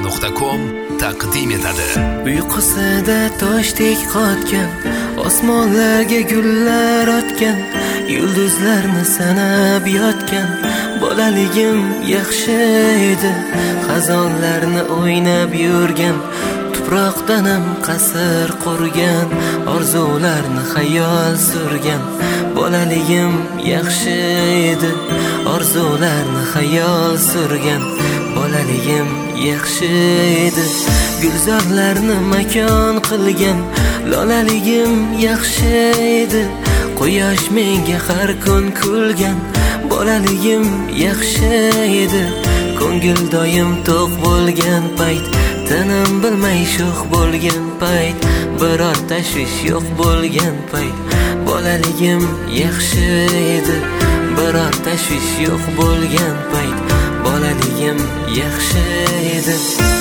parvona.com taqdim etadi. Uyqusida toshdek qotgan, osmonlarga gullar otgan, yulduzlarni sanab yotgan bolaligim yaxshi edi. Xazonlarni o'ynab yurgan, tuproqdanam qasr qurgan, orzularni xayol surgan bolaligim yaxshi edi. Orzularni xayol surgan bolaligim yaxshi edi. Gulzorlarni makon qilgan lolaligim yaxshi edi. Quyosh menga har kun kulgan bolaligim yaxshi edi. Ko'ngil doim to'q bo'lgan payt, tinim bilmay sho'x bo'lgan payt, biror tashvish yo'q bo'lgan payt bolaligim yaxshi edi. Biror tashvish yo'q bo'lgan payt bolaligim yaxshi edi.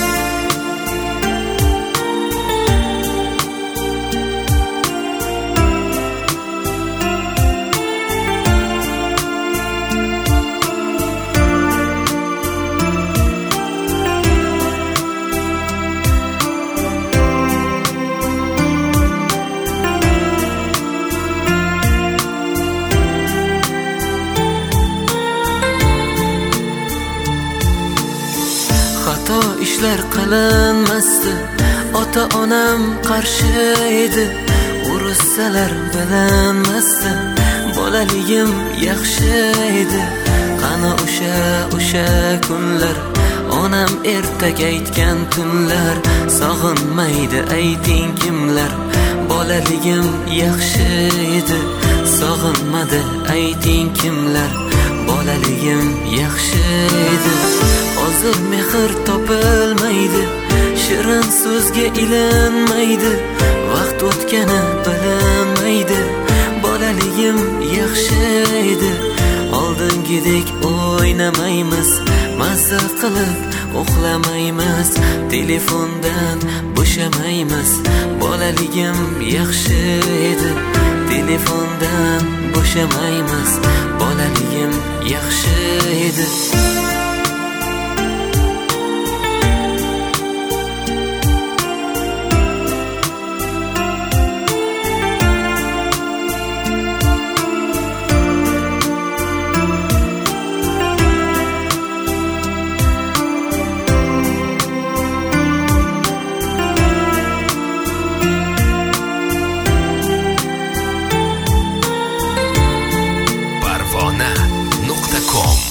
Xato ishlar qilinmasdi, ota-onam qarshi edi. Urussalar bilinmasdi, bolaligim yaxshi edi. Qani o'sha kunlar, onam ertaga aytgan tunlar, sog'inmaydi ayting kimlar. Bolaligim yaxshi edi, sog'inmadi ayting kimlar. Bolaligim yaxshi edi. Hozir mehr topilmaydi, shirin so'zga ilinmaydi, vaqt o'tgani bilinmaydi. Bolaligim yaxshi edi. Oldingidek o'ynamaymiz, mazza qilib uxlamaymiz, telefondan bo'shamaymiz. Bolaligim yaxshi edi. Telefondan bo'shamaymiz, bolaligim yaxshi edi. parvona.com